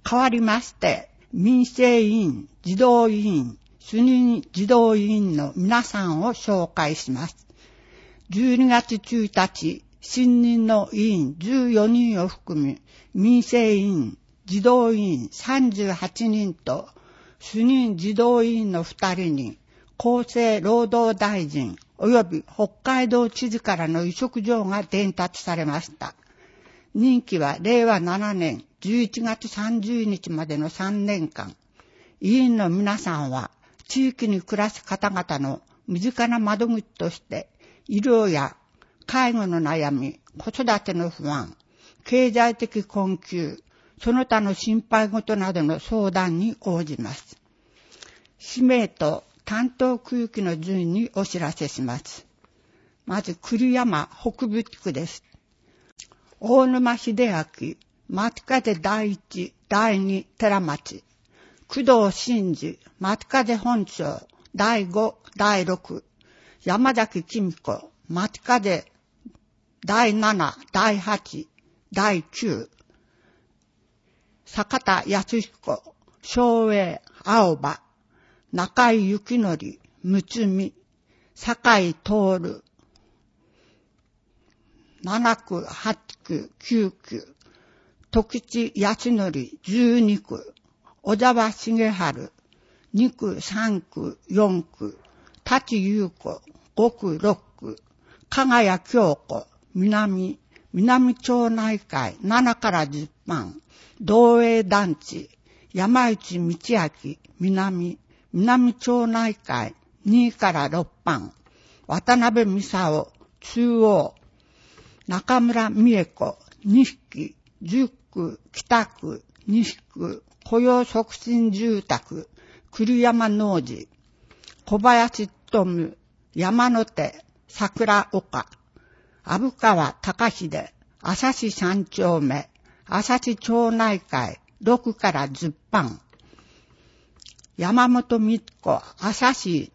変わりまして、民生委員、児童委員、主任児童委員の皆さんを紹介します。12月1日、新任の委員14人を含む民生委員、児童委員38人と、主任児童委員の2人に、厚生労働大臣及び北海道知事からの委嘱状が伝達されました。任期は令和7年11月30日までの3年間、委員の皆さんは地域に暮らす方々の身近な窓口として、医療や介護の悩み、子育ての不安、経済的困窮、その他の心配事などの相談に応じます。氏名と担当区域の順にお知らせします。まず、栗山北部地区です。大沼秀明、松風第一、第二寺町、工藤真治、松風本町、第五、第六、山崎公子、松風第七、第八、第九、坂田康彦、昭栄、青葉、中井幸則、睦美、坂井徹、7区、8区、9区、徳地康則、12区、小沢重春、2区、3区、4区、舘優子、5区、6区、加賀谷京子、南町内会7から10番、同営団地、山内道明、南町内会2から6番、渡辺美沙中央、中村美恵子、2匹、10区、北区、西区、雇用促進住宅、栗山農事、小林勉、山手、桜岡、虻川高秀、朝市3丁目、朝市町内会6から10番、山本美子、朝市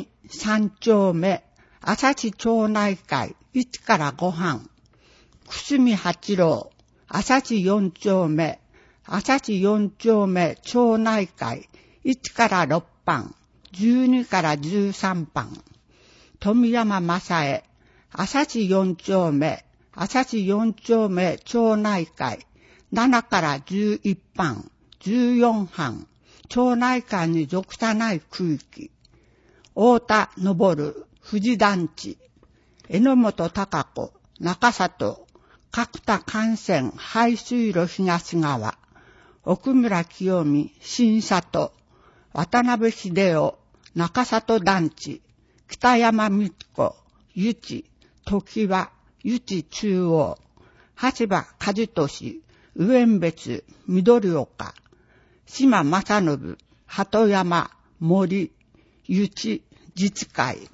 2、3丁目、朝市町内会1から5班、久住八郎、朝市4丁目、朝市4丁目町内会1から6番、12から13番、富山正恵、朝市4丁目、朝市4丁目町内会7から11番、14班、町内会に属さない区域、太田昇、富士団地、榎本孝子、中里、角田幹線排水路東側、奥村清美、新里、渡辺秀夫、中里団地、北山光子、湯地、常盤、湯地中央、橋場和俊、上遠別、緑岡、島正信、鳩山、森、湯地、自治会。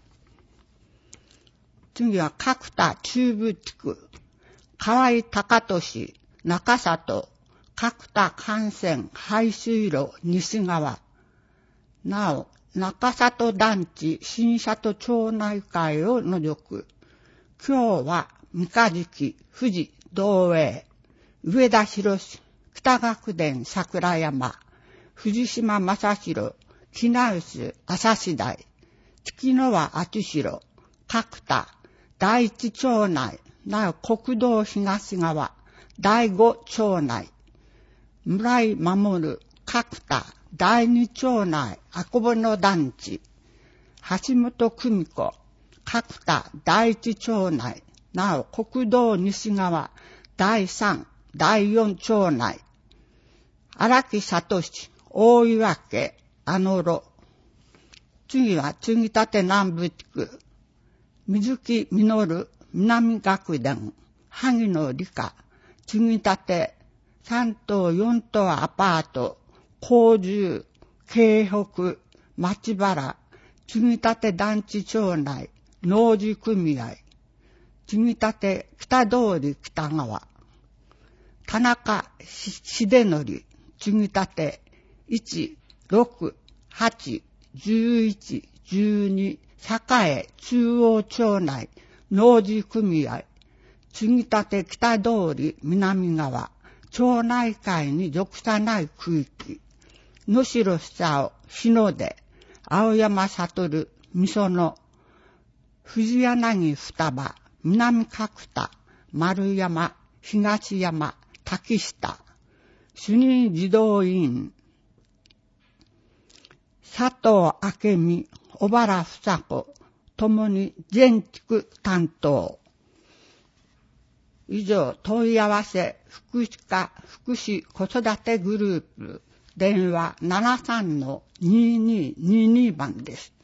次は角田中部地区、河合高俊、中里、角田幹線排水路西側。なお、中里団地新里町内会を除く。今日は三日月、富士、道営、上田博士、北学殿桜山、藤島正宏、木直洲朝次第、月野輪厚弘、角田、第一町内、なお国道東側、第五町内、村井守、角田、第二町内、あこぼの団地、橋本久美子、角田、第一町内、なお国道西側、第三、第四町内、荒木聡、大岩家、あのろ。次は継ぎ立て南部地区、水木実、南学殿、萩野理香、継ぎ立て、3棟4棟アパート、工住、京北、町原、継ぎ立て団地町内、農事組合、継ぎ立て北通り北側、田中秀則、継ぎ立て1、6、8、11、12、栄中央町内、農事組合、継ぎ立て北通り南側、 町内会に属さない区域、能代久夫、日の出、青山悟、みその、藤柳双葉、南角田、丸山、東山、滝下、主任児童委員、佐藤明美、小原房子、ともに全地区担当。以上、問い合わせ、福祉課、福祉子育てグループ、電話 73-2222 番です。